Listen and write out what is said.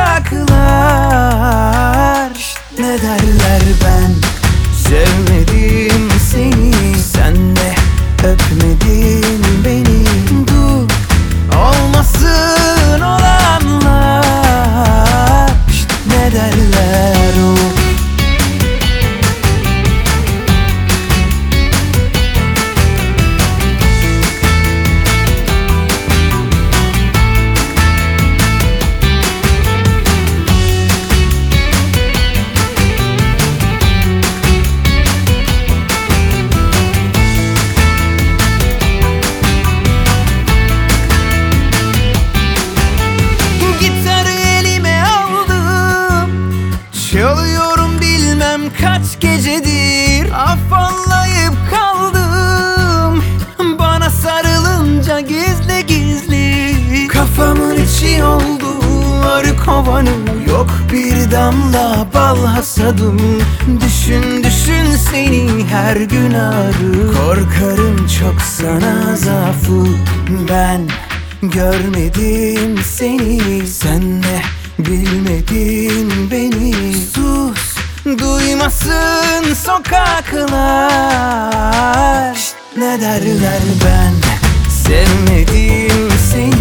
sokaklar. Ne derler ben sevmedim seni, sen de öpmedin beni. Dur olmasın olanlar, ne derler o. Çalıyorum bilmem kaç gecedir, afallayıp kaldım. Bana sarılınca gizli gizli kafamın içi oldu arı kovanı. Yok bir damla bal hasadım. Düşün düşün seni her gün arı. Korkarım çok sana zaafı, ben görmedim seni, sen de bilmedin beni. Sus duymasın sokaklar, ne derler ben sevmedim seni,